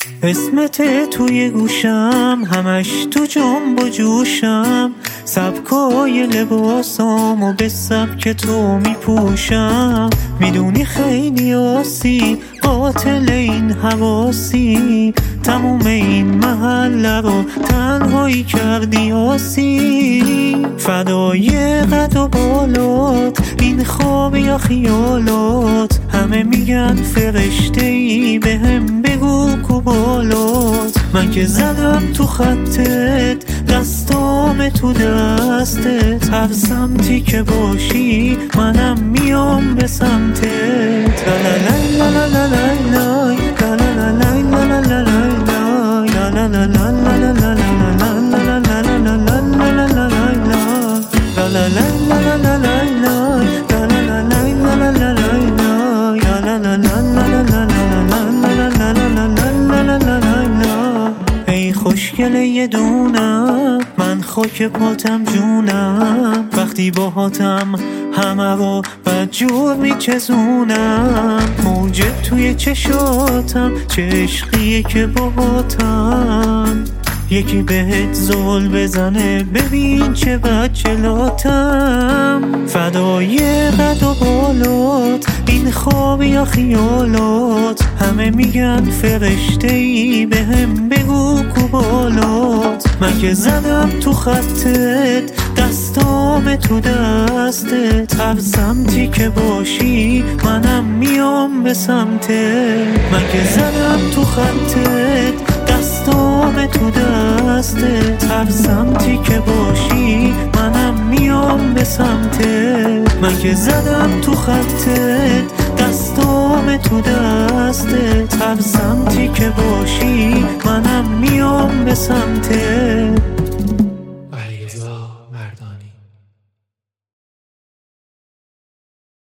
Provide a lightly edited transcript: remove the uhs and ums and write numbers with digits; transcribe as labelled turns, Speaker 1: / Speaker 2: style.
Speaker 1: اسمت توی گوشم، همش تو جنب و جوشم، سبکای لباسامو به سبک تو میپوشم. میدونی خیلی آسی، قاتل این حواسی، تموم این محله رو تنهایی کردی آسی. فدای قد و بالات، این خواب یا خیالات، همه میگن فرشته ای، به هم بگو کوبالات. من که زدم تو خطت، دستام تو دستت، هر سمتی که باشی منم میام به سمتت. لا لا لا لا لا لا لا لا لا لا ای خوشگل یه دونم، من خاک پاتم جونم، وقتی باهاتم همه رو بدجور میچزونم. موجه توی چشاتم، چه عشقیه که باهاتم، یکی بهت زل بزنه ببین چه بچلاتم. فدای قد و بالات، این خواب یا خیالات، همه میگن فرشته ای، به هم بگو کوبالات. من که زدم تو خطت، دستام تو دستت، هر سمتی که باشی منم میام به سمتت. من که زدم تو خطت، دستام تو دستت، هر سمتی که باشی منم میام به سمتت. من که زدم تو خطت، دستام تو دستت، هر سمتی که باشی منم میام به سمتت.